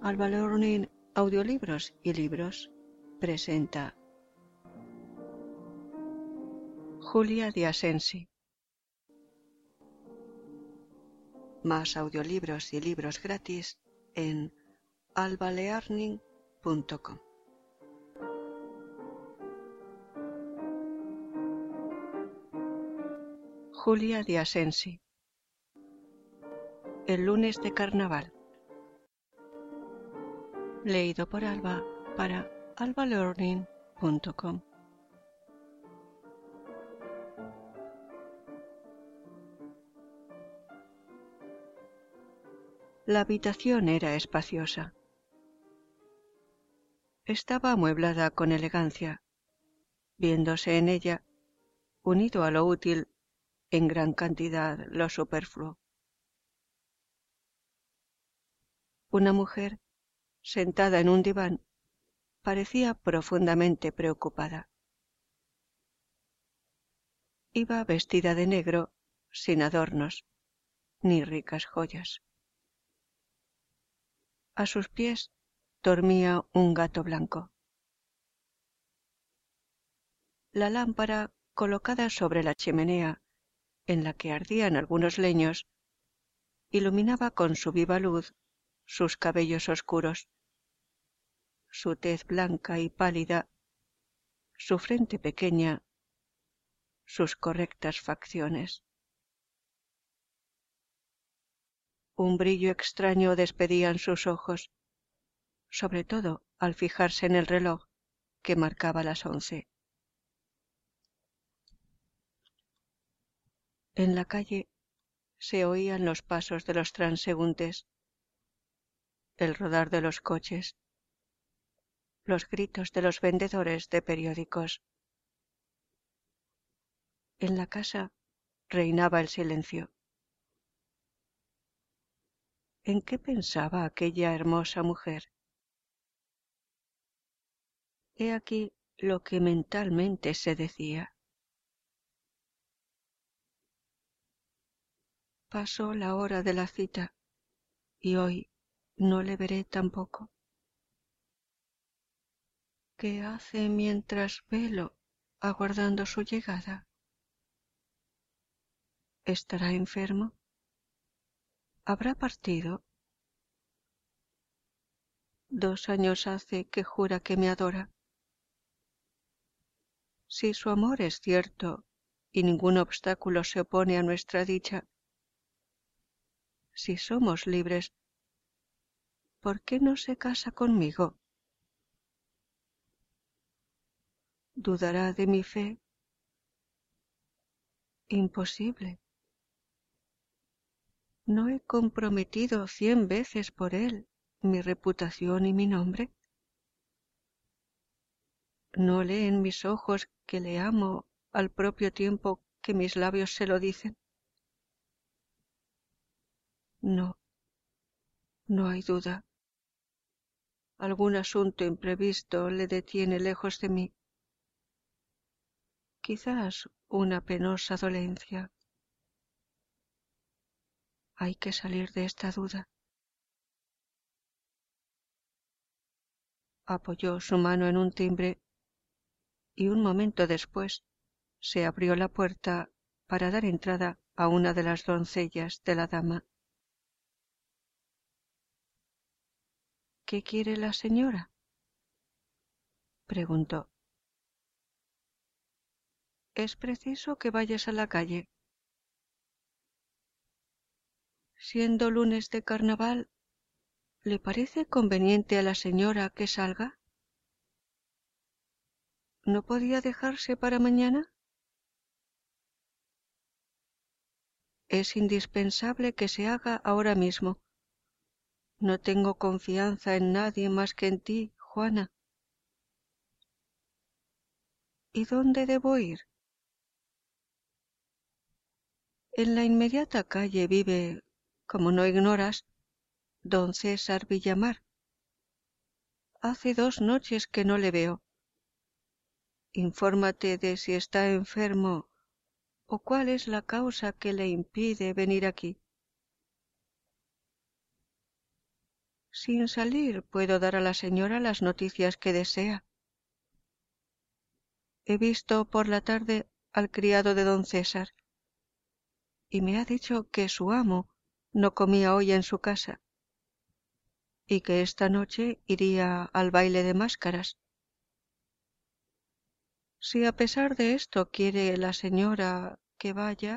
Alba Learning Audiolibros y Libros presenta Julia de Asensi. Más audiolibros y libros gratis en albalearning.com. Julia de Asensi. El lunes de carnaval. Leído por Alba para albalearning.com. La habitación era espaciosa. Estaba amueblada con elegancia, viéndose en ella, unido a lo útil, en gran cantidad lo superfluo. Una mujer, sentada en un diván, parecía profundamente preocupada. Iba vestida de negro, sin adornos, ni ricas joyas. A sus pies dormía un gato blanco. La lámpara, colocada sobre la chimenea, en la que ardían algunos leños, iluminaba con su viva luz sus cabellos oscuros, su tez blanca y pálida, su frente pequeña, sus correctas facciones. Un brillo extraño despedían sus ojos, sobre todo al fijarse en el reloj que marcaba las 11. En la calle se oían los pasos de los transeúntes, el rodar de los coches, los gritos de los vendedores de periódicos. En la casa reinaba el silencio. ¿En qué pensaba aquella hermosa mujer? He aquí lo que mentalmente se decía. Pasó la hora de la cita y hoy no le veré tampoco. ¿Qué hace mientras velo aguardando su llegada? ¿Estará enfermo? ¿Habrá partido? 2 años hace que jura que me adora. Si su amor es cierto y ningún obstáculo se opone a nuestra dicha, si somos libres, ¿por qué no se casa conmigo? ¿Dudará de mi fe? Imposible. ¿No he comprometido 100 veces por él mi reputación y mi nombre? ¿No lee en mis ojos que le amo al propio tiempo que mis labios se lo dicen? No, no hay duda. Algún asunto imprevisto le detiene lejos de mí. Quizás una penosa dolencia. Hay que salir de esta duda. Apoyó su mano en un timbre y un momento después se abrió la puerta para dar entrada a una de las doncellas de la dama. ¿Qué quiere la señora?, preguntó. Es preciso que vayas a la calle. Siendo lunes de carnaval, ¿le parece conveniente a la señora que salga? ¿No podía dejarse para mañana? Es indispensable que se haga ahora mismo. No tengo confianza en nadie más que en ti, Juana. ¿Y dónde debo ir? En la inmediata calle vive, como no ignoras, don César Villamar. Hace 2 noches que no le veo. Infórmate de si está enfermo o cuál es la causa que le impide venir aquí. Sin salir puedo dar a la señora las noticias que desea. He visto por la tarde al criado de don César y me ha dicho que su amo no comía hoy en su casa y que esta noche iría al baile de máscaras. Si a pesar de esto quiere la señora que vaya...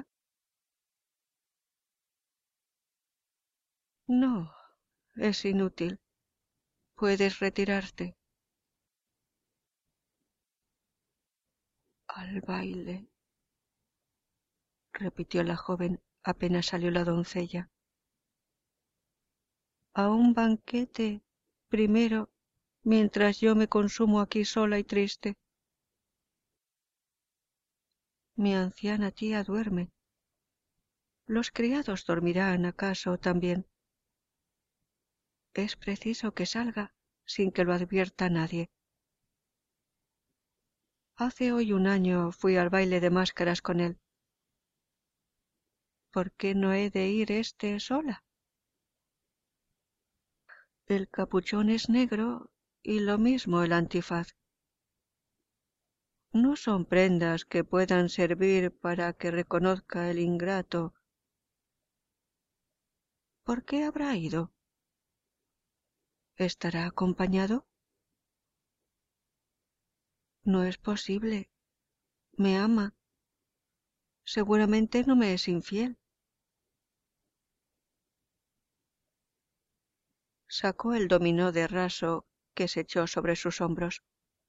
No, es inútil. Puedes retirarte. Al baile, repitió la joven apenas salió la doncella. A un banquete primero, mientras yo me consumo aquí sola y triste. Mi anciana tía duerme. Los criados dormirán acaso también. Es preciso que salga sin que lo advierta nadie. Hace hoy un año fui al baile de máscaras con él. ¿Por qué no he de ir sola? El capuchón es negro y lo mismo el antifaz. No son prendas que puedan servir para que reconozca el ingrato. ¿Por qué habrá ido? ¿Estará acompañado? No es posible. Me ama. Seguramente no me es infiel. Sacó el dominó de raso que se echó sobre sus hombros.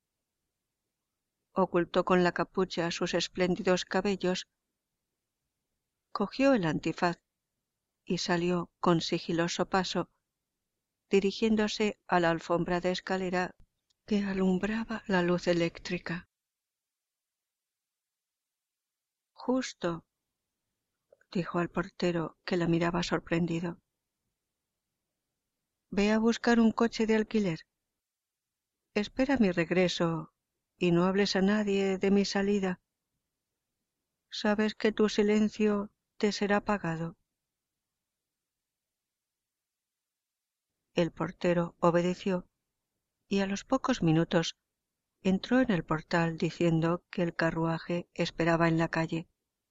Ocultó con la capucha sus espléndidos cabellos, cogió el antifaz y salió con sigiloso paso, dirigiéndose a la alfombra de escalera que alumbraba la luz eléctrica. Justo, dijo al portero, que la miraba sorprendido. Ve a buscar un coche de alquiler. Espera mi regreso y no hables a nadie de mi salida. Sabes que tu silencio te será pagado. El portero obedeció y a los pocos minutos entró en el portal diciendo que el carruaje esperaba en la calle.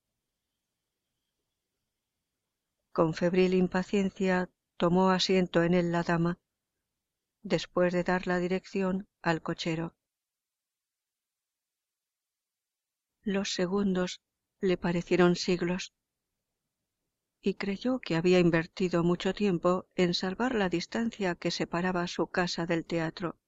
Con febril impaciencia tomó asiento en él la dama, después de dar la dirección al cochero. Los segundos le parecieron siglos y creyó que había invertido mucho tiempo en salvar la distancia que separaba su casa del teatro.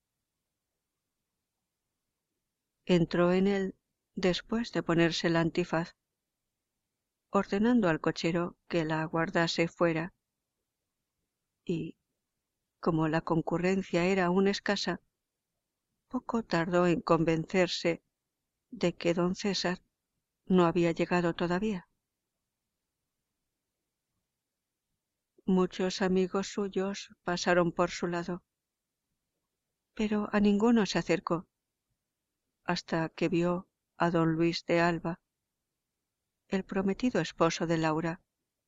Entró en él después de ponerse el antifaz, ordenando al cochero que la aguardase fuera, y, como la concurrencia era aún escasa, poco tardó en convencerse de que don César no había llegado todavía. Muchos amigos suyos pasaron por su lado, pero a ninguno se acercó, hasta que vio a don Luis de Alba, el prometido esposo de Laura.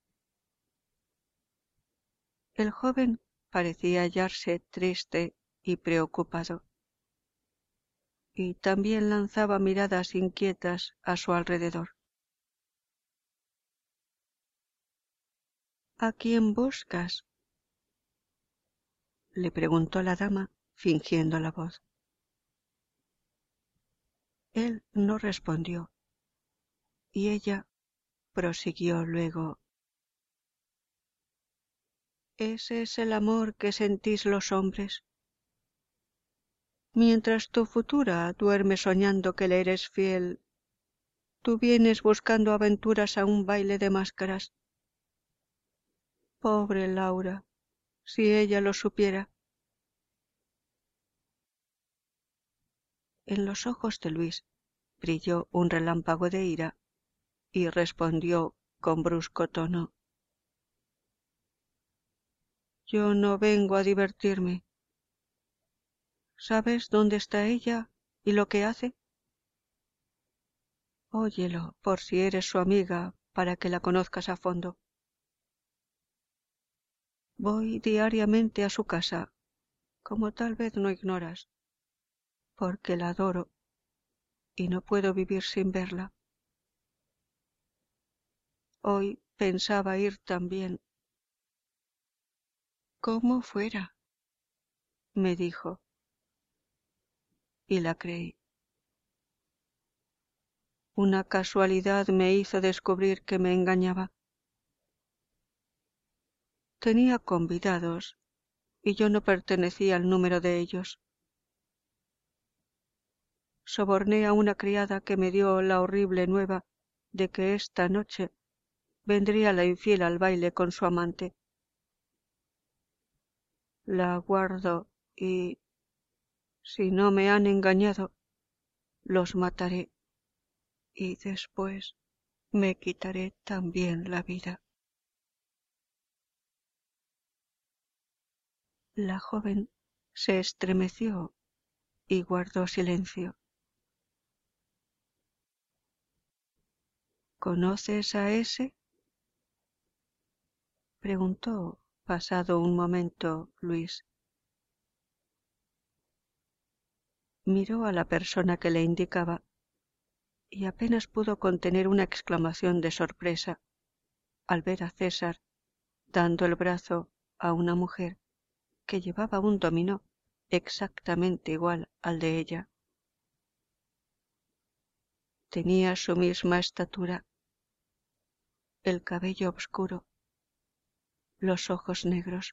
El joven parecía hallarse triste y preocupado, y también lanzaba miradas inquietas a su alrededor. ¿A quién buscas?, le preguntó la dama, fingiendo la voz. Él no respondió, y ella prosiguió luego: Ese es el amor que sentís los hombres. Mientras tu futura duerme soñando que le eres fiel, tú vienes buscando aventuras a un baile de máscaras. Pobre Laura, si ella lo supiera. En los ojos de Luis brilló un relámpago de ira y respondió con brusco tono: Yo no vengo a divertirme. ¿Sabes dónde está ella y lo que hace? Óyelo, por si eres su amiga, para que la conozcas a fondo. Voy diariamente a su casa, como tal vez no ignoras, porque la adoro y no puedo vivir sin verla. Hoy pensaba ir también. ¿Cómo fuera? Me dijo, y la creí. Una casualidad me hizo descubrir que me engañaba. Tenía convidados, y yo no pertenecía al número de ellos. Soborné a una criada que me dio la horrible nueva de que esta noche vendría la infiel al baile con su amante. La guardo y, si no me han engañado, los mataré y después me quitaré también la vida. La joven se estremeció y guardó silencio. ¿Conoces a ese? Preguntó, pasado un momento, Luis. Miró a la persona que le indicaba y apenas pudo contener una exclamación de sorpresa al ver a César dando el brazo a una mujer que llevaba un dominó exactamente igual al de ella. Tenía su misma estatura, el cabello oscuro, los ojos negros.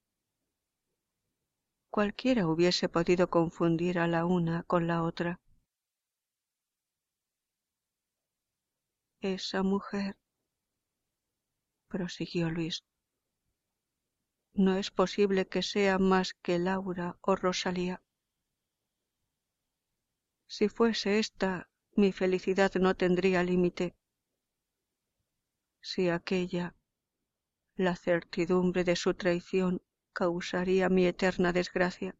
Cualquiera hubiese podido confundir a la una con la otra. Esa mujer, prosiguió Luis, no es posible que sea más que Laura o Rosalía. Si fuese esta, mi felicidad no tendría límite. Si aquella, la certidumbre de su traición causaría mi eterna desgracia.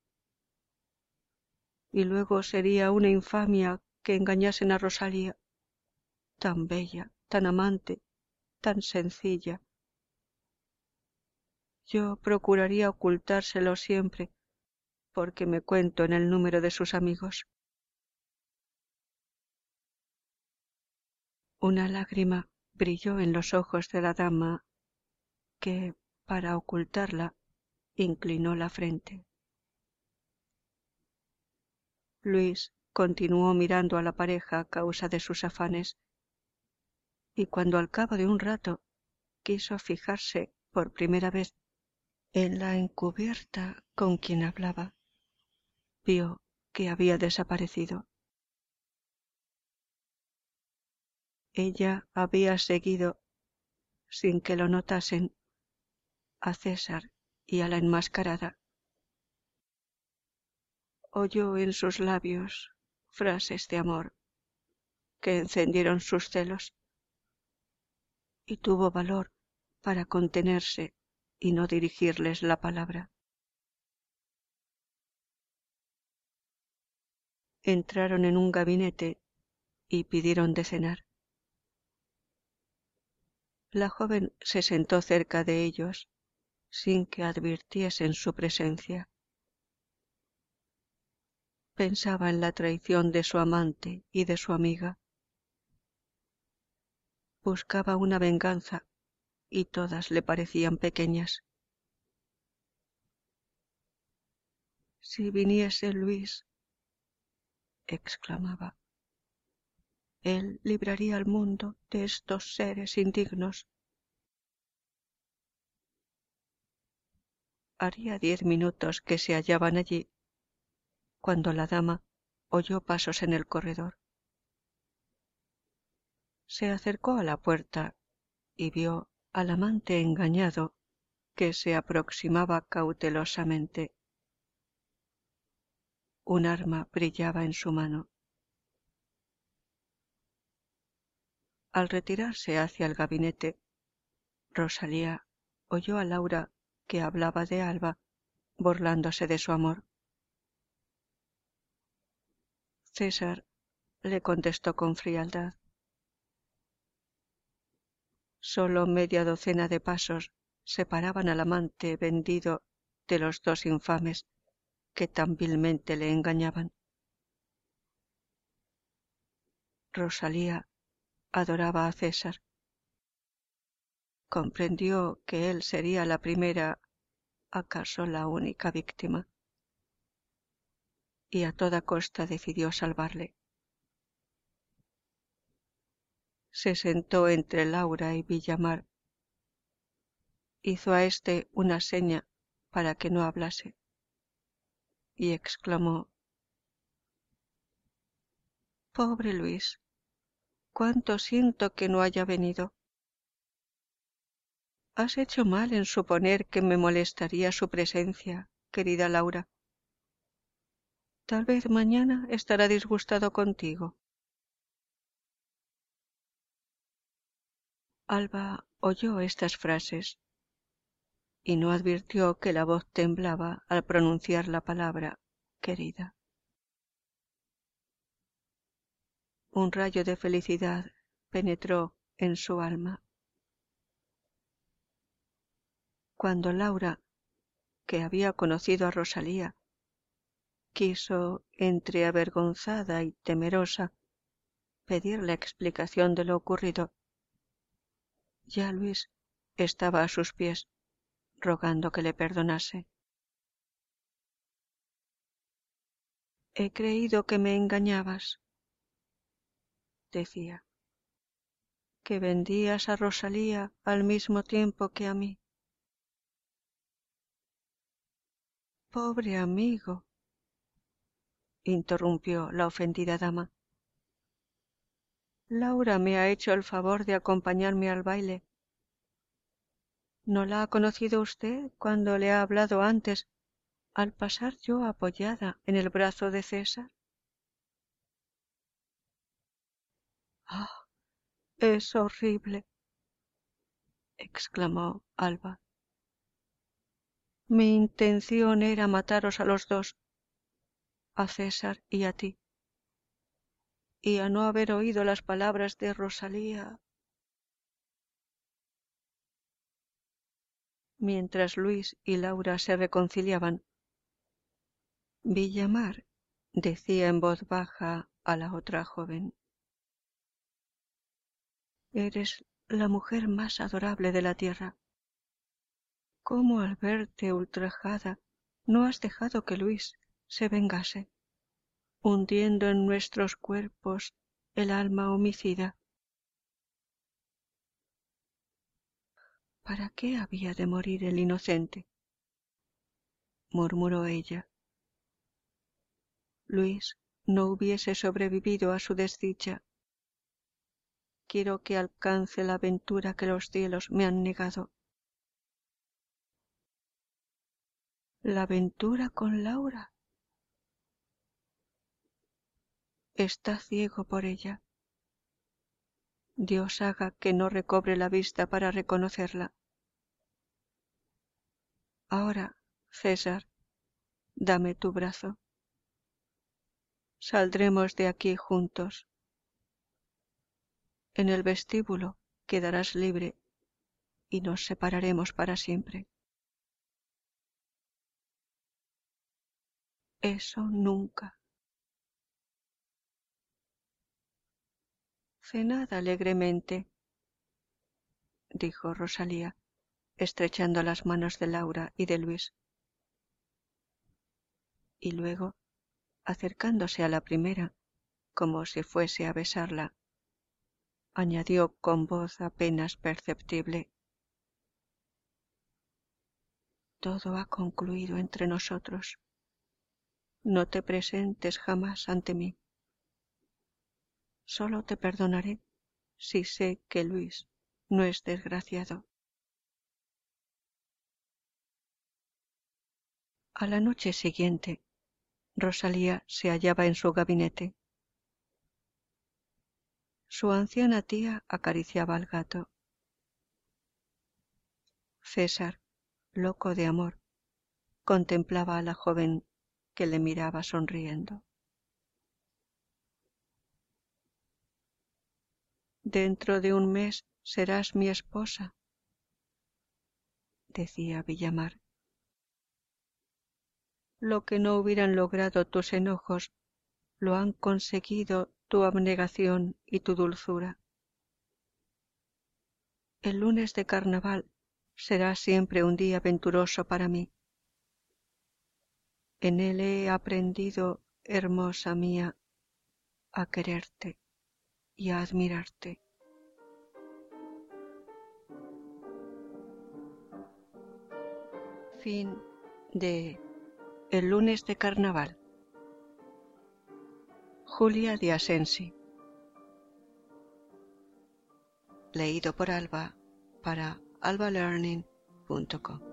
Y luego sería una infamia que engañasen a Rosalía, tan bella, tan amante, tan sencilla. Yo procuraría ocultárselo siempre, porque me cuento en el número de sus amigos. Una lágrima brilló en los ojos de la dama, que, para ocultarla, inclinó la frente. Luis continuó mirando a la pareja a causa de sus afanes, y cuando al cabo de un rato quiso fijarse por primera vez en la encubierta con quien hablaba, vio que había desaparecido. Ella había seguido, sin que lo notasen, a César y a la enmascarada. Oyó en sus labios frases de amor que encendieron sus celos, y tuvo valor para contenerse y no dirigirles la palabra. Entraron en un gabinete y pidieron de cenar. La joven se sentó cerca de ellos sin que advirtiesen su presencia. Pensaba en la traición de su amante y de su amiga. Buscaba una venganza y todas le parecían pequeñas. Si viniese Luis, exclamaba, él libraría al mundo de estos seres indignos. Haría 10 minutos que se hallaban allí, cuando la dama oyó pasos en el corredor. Se acercó a la puerta y vio al amante engañado que se aproximaba cautelosamente. Un arma brillaba en su mano. Al retirarse hacia el gabinete, Rosalía oyó a Laura que hablaba de Alba, burlándose de su amor. César le contestó con frialdad. Solo media docena de pasos separaban al amante vendido de los dos infames que tan vilmente le engañaban. Rosalía adoraba a César. Comprendió que él sería la primera, acaso la única víctima, y a toda costa decidió salvarle. Se sentó entre Laura y Villamar. Hizo a éste una seña para que no hablase y exclamó: «Pobre Luis, cuánto siento que no haya venido. Has hecho mal en suponer que me molestaría su presencia, querida Laura. Tal vez mañana estará disgustado contigo». Alba oyó estas frases y no advirtió que la voz temblaba al pronunciar la palabra querida. Un rayo de felicidad penetró en su alma. Cuando Laura, que había conocido a Rosalía, quiso, entre avergonzada y temerosa, pedirle explicación de lo ocurrido, ya Luis estaba a sus pies, rogando que le perdonase. «He creído que me engañabas», decía, «que vendías a Rosalía al mismo tiempo que a mí». «Pobre amigo», interrumpió la ofendida dama. «Laura me ha hecho el favor de acompañarme al baile. ¿No la ha conocido usted cuando le ha hablado antes, al pasar yo apoyada en el brazo de César?» «¡Ah! Es horrible», exclamó Alba. «Mi intención era mataros a los dos, a César y a ti, y a no haber oído las palabras de Rosalía». Mientras Luis y Laura se reconciliaban, Villamar decía en voz baja a la otra joven: «Eres la mujer más adorable de la tierra. ¿Cómo al verte ultrajada no has dejado que Luis se vengase, hundiendo en nuestros cuerpos el alma homicida?» «¿Para qué había de morir el inocente?», murmuró ella. «Luis no hubiese sobrevivido a su desdicha. Quiero que alcance la ventura que los cielos me han negado». «¿La ventura con Laura?» «Está ciego por ella. Dios haga que no recobre la vista para reconocerla. Ahora, César, dame tu brazo. Saldremos de aquí juntos. En el vestíbulo quedarás libre y nos separaremos para siempre». «Eso nunca». «Cenad alegremente», dijo Rosalía, estrechando las manos de Laura y de Luis. Y luego, acercándose a la primera, como si fuese a besarla, añadió con voz apenas perceptible: «Todo ha concluido entre nosotros. No te presentes jamás ante mí. Solo te perdonaré si sé que Luis no es desgraciado». A la noche siguiente, Rosalía se hallaba en su gabinete. Su anciana tía acariciaba al gato. César, loco de amor, contemplaba a la joven que le miraba sonriendo. «Dentro de un mes serás mi esposa», decía Villamar. Lo que no hubieran logrado tus enojos, lo han conseguido tu abnegación y tu dulzura. El lunes de carnaval será siempre un día venturoso para mí. En él he aprendido, hermosa mía, a quererte y a admirarte. Fin de El lunes de carnaval. Julia de Asensi. Leído por Alba para albalearning.com.